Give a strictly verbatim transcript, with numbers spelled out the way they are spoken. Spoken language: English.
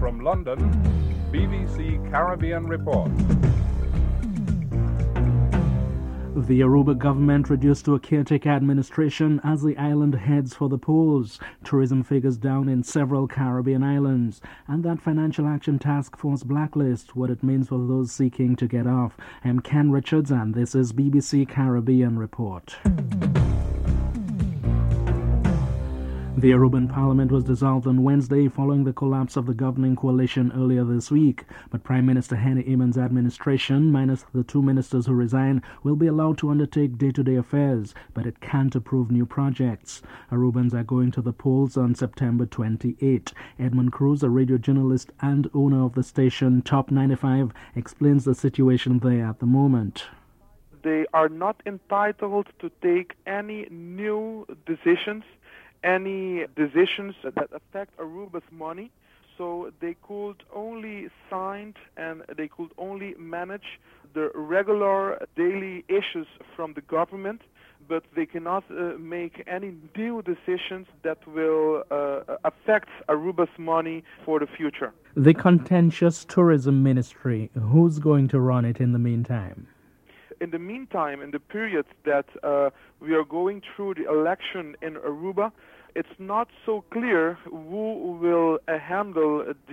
From London, B B C Caribbean Report. The Aruba government reduced to a caretaker administration as the island heads for the polls. Tourism figures down in several Caribbean islands. And that Financial Action Task Force blacklist, what it means for those seeking to get off. I'm Ken Richards and this is B B C Caribbean Report. The Aruban Parliament was dissolved on Wednesday following the collapse of the governing coalition earlier this week. But Prime Minister Henny Eamons' administration, minus the two ministers who resign, will be allowed to undertake day-to-day affairs, but it can't approve new projects. Arubans are going to the polls on September twenty-eighth. Edmund Cruz, a radio journalist and owner of the station Top ninety-five, explains the situation there at the moment. They are not entitled to take any new decisions any decisions that affect Aruba's money, so they could only sign and they could only manage the regular daily issues from the government, but they cannot uh, make any new decisions that will uh, affect Aruba's money for the future. The contentious tourism ministry, who's going to run it in the meantime? In the meantime, in the period that uh, we are going through the election in Aruba, it's not so clear who will uh, handle the